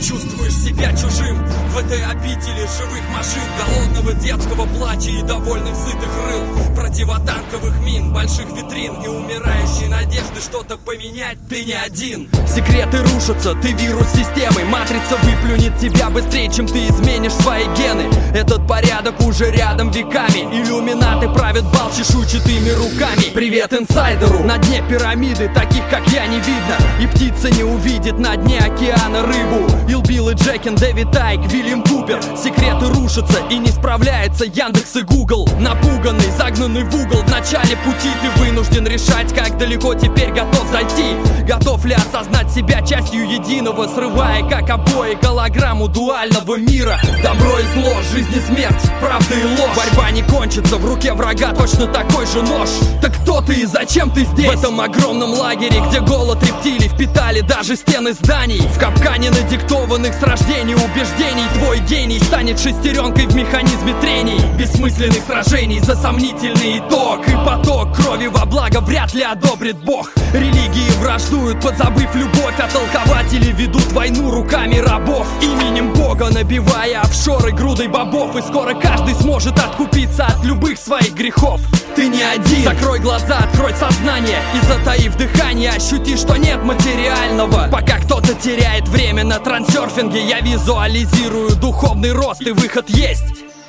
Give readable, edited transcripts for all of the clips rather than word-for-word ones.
чувствуешь себя чужим в этой обители живых машин, голодного детского плача и довольных сытых рыл, противотанковых мин, больших витрин и умирающей надежды что-то поменять, ты не один. Секреты рушатся, ты вирус системы, матрица выплюнет тебя быстрее, чем ты изменишь свои гены. Этот порядок уже рядом веками, иллюминаты правят бал чешуйчатыми руками. Привет инсайдеру, на дне пирамиды таких как я не видно, и птица не увидит на дне океана рыбу. Ил Билл и Джекин, Дэвид Айк, Вильям Купер. Секреты рушатся и не справляется Яндекс и Гугл. Напуганный, загнанный в угол в начале пути, ты вынужден решать, как далеко теперь готов зайти. Готов ли осознать себя частью единого, срывая как обои голограмму дуального мира. Добро и зло, жизнь и смерть, правда и ложь. Борьба не кончится, в руке врага точно такой же нож. Так кто ты и зачем ты здесь? В этом огромном лагере, где голод рептилий впитали даже стены зданий. В капкане надиктованных с рождения убеждений твой гений станет шестеренкой в механизме трений. Бессмысленных сражений за сомнительный итог, и поток крови во благо вряд ли одобрит Бог. Религии враждуют, подзабыв любовь, а толкователи ведут войну руками рабов, именем Бога набивая офшоры грудой бобов. И скоро каждый сможет откупиться от любых своих грехов. Ты не один. Закрой глаза, открой сознание и, затаив дыхание, ощути, что нет материального. Пока кто-то теряет время на трансерфинге, я визуализирую духовный рост, и выход есть.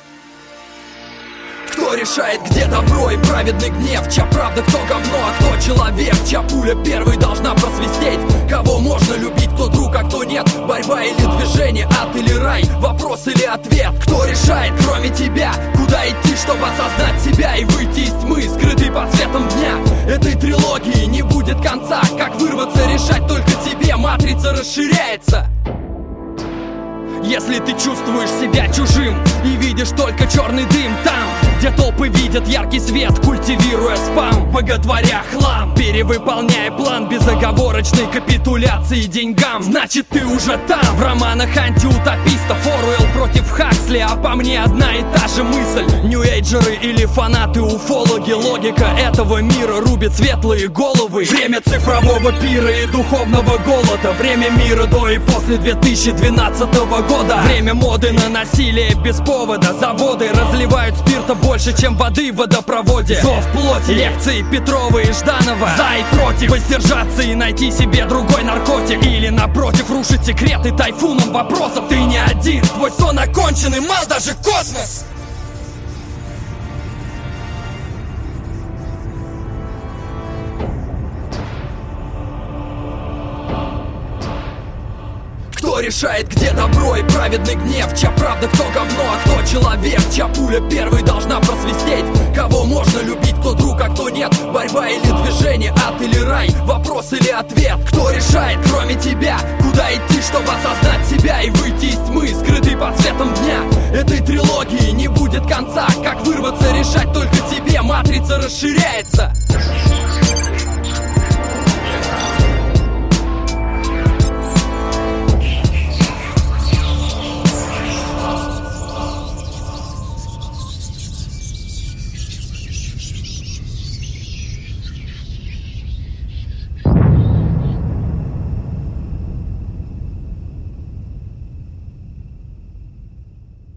Кто решает, где добро и праведный гнев? Чья правда, кто говно, а кто человек? Чья пуля первой должна просвистеть? Кого можно любить, кто друг, а кто нет? Борьба или движение, ад или рай? Вопрос или ответ? Кто решает, кроме тебя, куда идти, чтобы осознать себя и выйти из тьмы, скрытый под светом дня? Этой трилогии не будет конца. Как вырваться, решать только тебе. Матрица расширяется. Если ты чувствуешь себя чужим и видишь только черный дым там, где толпы видят яркий свет, культивируя спам, боготворя хлам, перевыполняя план безоговорочной капитуляции деньгам, значит ты уже там. В романах антиутопистов Оруэлл против Хаксли, а по мне одна и та же мысль. Нью-эйджеры или фанаты-уфологи, логика этого мира рубит светлые головы. Время цифрового пира и духовного голода, время мира до и после 2012 года. Время моды на насилие без повода. Заводы разливают спирта больше, чем воды в водопроводе. Зов плоти, лекции Петрова и Жданова. За и против, воздержаться и найти себе другой наркотик. Или напротив, рушить секреты тайфуном вопросов. Ты не один, твой сон окончен и мал даже космос. Кто решает, где добро и праведный гнев? Чья правда, кто говно, а кто человек? Чья пуля первой должна просвистеть? Кого можно любить, кто друг, а кто нет? Борьба или движение, ад или рай? Вопрос или ответ? Кто решает, кроме тебя, куда идти, чтобы осознать себя и выйти из тьмы, скрытый под светом дня? Этой трилогии не будет конца. Как вырваться, решать только тебе. Матрица расширяется.